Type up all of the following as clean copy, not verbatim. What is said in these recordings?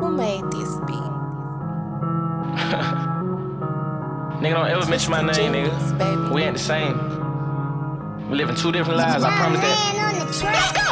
Who made this beat? Nigga, don't ever mention my name, nigga. Baby. We ain't the same. We living two different lives, I promise that. Let's go!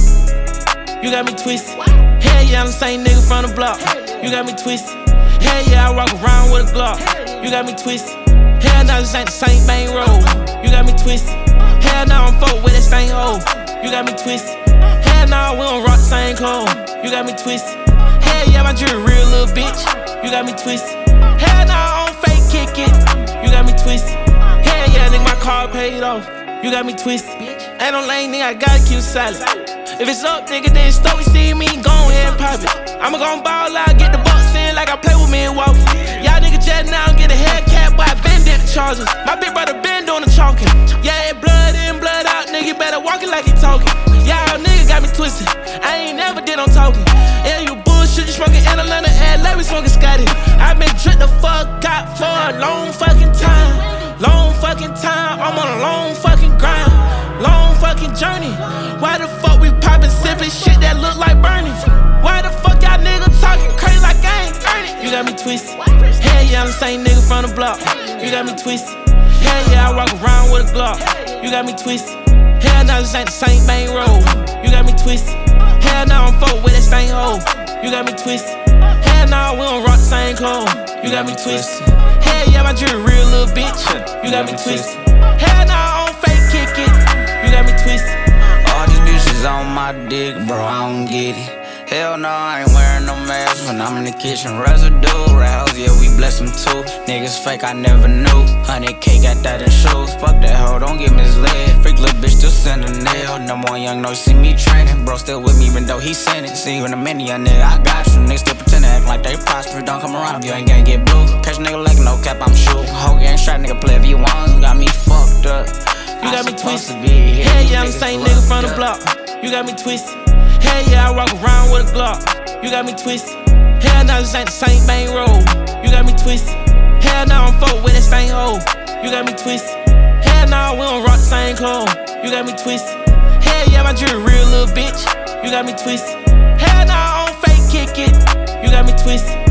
You got me twisted. Hell yeah, I'm the same nigga from the block. You got me twisted. Hell yeah, I walk around with a Glock. You got me twisted. Hell no, this ain't the same bang roll. You got me twisted. Hell no, I'm fuck with that same hoe. You got me twisted. Hell no, we don't rock the same clothes. You got me twisted. Hell yeah, my jewelry real little bitch. You got me twisted. Hell no, I don't fake kick it. You got me twisted. Hell yeah, nigga, my car paid off. You got me twisted. Ain't no lane, nigga, I gotta keep silent. If it's up, nigga, then stop. We see me, go ahead and pop it. I'ma gon' ball out, get the bucks in like I play with Milwaukee. Y'all niggas just now get a haircut, but I been did the charges. My big brother been doing the chalking. Yeah, it blood in, blood out, nigga, you better walk it like he talking. Y'all niggas got me twisted. I ain't never did no talking. Yeah, you bullshit, you smoking in Atlanta, and let me smoking Scotty. I been dripped the fuck out for a long fucking time. Long fucking time, I'm on a long fucking grind. Long fucking journey. Why the fuck we poppin' sippin' shit that look like Bernie? Why the fuck y'all niggas talking crazy like I ain't earning? You got me twisted. Hell yeah, I'm the same nigga from the block. You got me twisted. Hell yeah, I walk around with a Glock. You got me twisted. Hell no, this ain't the same bang roll. You got me twisted. Hell no, I'm fuck with that same hoe. You got me twisted. Hell no, we don't rock the same clothes. You got me twisted. Hell yeah, my jewelry real little bitch. You got me twisted. Hell no, I don't fake kick it. You got me twisted. All these bitches on my dick, bro, I don't get it. Hell no, I ain't wearing no mask when I'm in the kitchen. Residue, rouse, yeah, we bless them too. Niggas fake, I never knew. 100K got that in shoes. Fuck that hoe, don't get misled. Freak little bitch, still send a nail. No more young, no, see me training. Bro, still with me, even though he sent it. See you in a minute, young nigga, I got you. Niggas still pretend to act like they prosperous. Don't come around if you ain't gonna get blue. Catch a nigga like no cap, I'm shooting. Whole gang strap, nigga, play if you want. Got me fucked up. You got me twisted. Hell yeah, I'm the same nigga from the block. You got me twisted. Hell yeah, I walk around with a Glock. You got me twisted. Hell no, this ain't the same bang roll. You got me twisted. Hell no, I'm fuck with that same hoe. You got me twisted. Hell no, we don't rock the same clothes. You got me twisted. Hell yeah, my jewelry real little bitch. You got me twisted. Hell no, I don't fake kick it. You got me twisted.